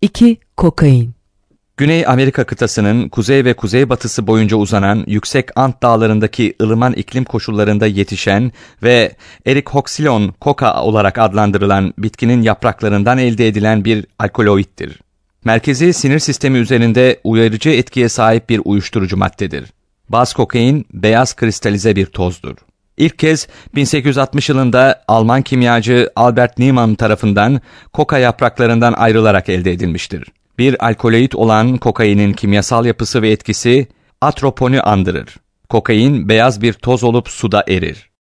2. Kokain. Güney Amerika kıtasının kuzey ve kuzeybatısı boyunca uzanan yüksek Ant dağlarındaki ılıman iklim koşullarında yetişen ve Ericoxylon coca olarak adlandırılan bitkinin yapraklarından elde edilen bir alkaloiddir. Merkezi sinir sistemi üzerinde uyarıcı etkiye sahip bir uyuşturucu maddedir. Baz kokain beyaz kristalize bir tozdur. İlk kez 1860 yılında Alman kimyacı Albert Niemann tarafından koka yapraklarından ayrılarak elde edilmiştir. Bir alkaloid olan kokainin kimyasal yapısı ve etkisi atroponi andırır. Kokain beyaz bir toz olup suda erir.